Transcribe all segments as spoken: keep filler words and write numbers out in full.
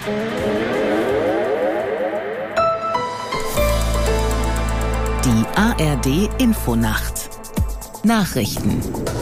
Die A R D-Infonacht. Nachrichten.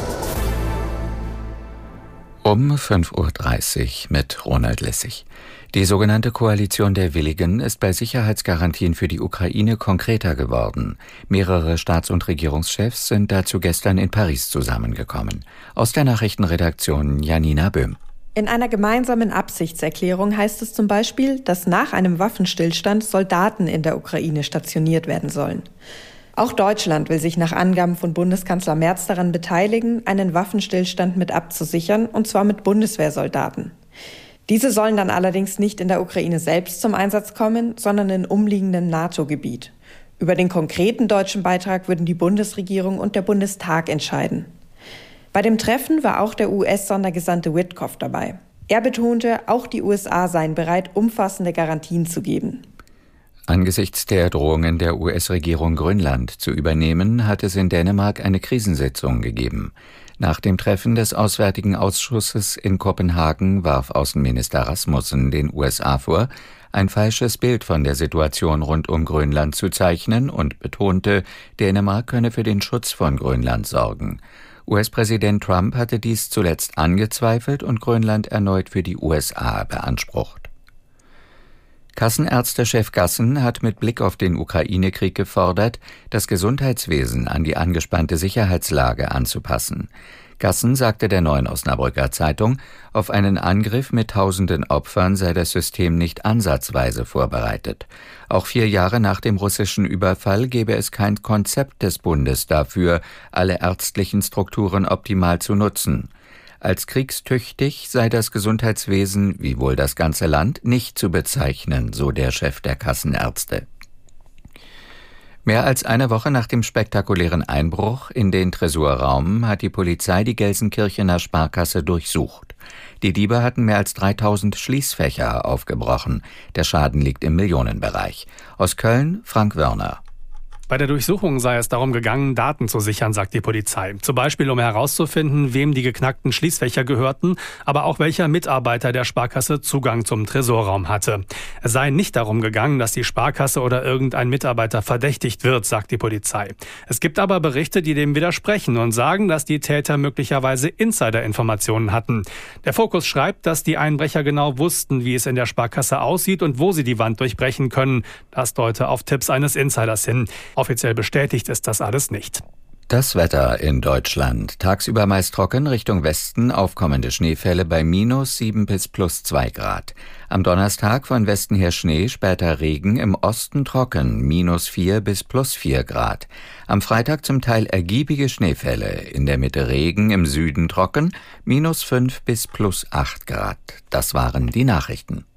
Um fünf Uhr dreißig mit Ronald Lessig. Die sogenannte Koalition der Willigen ist bei Sicherheitsgarantien für die Ukraine konkreter geworden. Mehrere Staats- und Regierungschefs sind dazu gestern in Paris zusammengekommen. Aus der Nachrichtenredaktion Janina Böhm. In einer gemeinsamen Absichtserklärung heißt es zum Beispiel, dass nach einem Waffenstillstand Soldaten in der Ukraine stationiert werden sollen. Auch Deutschland will sich nach Angaben von Bundeskanzler Merz daran beteiligen, einen Waffenstillstand mit abzusichern, und zwar mit Bundeswehrsoldaten. Diese sollen dann allerdings nicht in der Ukraine selbst zum Einsatz kommen, sondern in umliegendem NATO-Gebiet. Über den konkreten deutschen Beitrag würden die Bundesregierung und der Bundestag entscheiden. Bei dem Treffen war auch der U S-Sondergesandte Witkoff dabei. Er betonte, auch die U S A seien bereit, umfassende Garantien zu geben. Angesichts der Drohungen der U S-Regierung Grönland zu übernehmen, hat es in Dänemark eine Krisensitzung gegeben. Nach dem Treffen des Auswärtigen Ausschusses in Kopenhagen warf Außenminister Rasmussen den U S A vor, ein falsches Bild von der Situation rund um Grönland zu zeichnen, und betonte, Dänemark könne für den Schutz von Grönland sorgen. U S-Präsident Trump hatte dies zuletzt angezweifelt und Grönland erneut für die U S A beansprucht. Kassenärztechef Gassen hat mit Blick auf den Ukraine-Krieg gefordert, das Gesundheitswesen an die angespannte Sicherheitslage anzupassen. Gassen sagte der Neuen Osnabrücker Zeitung, auf einen Angriff mit tausenden Opfern sei das System nicht ansatzweise vorbereitet. Auch vier Jahre nach dem russischen Überfall gebe es kein Konzept des Bundes dafür, alle ärztlichen Strukturen optimal zu nutzen. Als kriegstüchtig sei das Gesundheitswesen, wie wohl das ganze Land, nicht zu bezeichnen, so der Chef der Kassenärzte. Mehr als eine Woche nach dem spektakulären Einbruch in den Tresorraum hat die Polizei die Gelsenkirchener Sparkasse durchsucht. Die Diebe hatten mehr als dreitausend Schließfächer aufgebrochen. Der Schaden liegt im Millionenbereich. Aus Köln, Frank Wörner. Bei der Durchsuchung sei es darum gegangen, Daten zu sichern, sagt die Polizei. Zum Beispiel, um herauszufinden, wem die geknackten Schließfächer gehörten, aber auch welcher Mitarbeiter der Sparkasse Zugang zum Tresorraum hatte. Es sei nicht darum gegangen, dass die Sparkasse oder irgendein Mitarbeiter verdächtigt wird, sagt die Polizei. Es gibt aber Berichte, die dem widersprechen und sagen, dass die Täter möglicherweise Insiderinformationen hatten. Der Fokus schreibt, dass die Einbrecher genau wussten, wie es in der Sparkasse aussieht und wo sie die Wand durchbrechen können. Das deute auf Tipps eines Insiders hin. Offiziell bestätigt ist das alles nicht. Das Wetter in Deutschland. Tagsüber meist trocken, Richtung Westen aufkommende Schneefälle bei minus sieben bis plus zwei Grad. Am Donnerstag von Westen her Schnee, später Regen, im Osten trocken, minus vier bis plus vier Grad. Am Freitag zum Teil ergiebige Schneefälle, in der Mitte Regen, im Süden trocken, minus fünf bis plus acht Grad. Das waren die Nachrichten.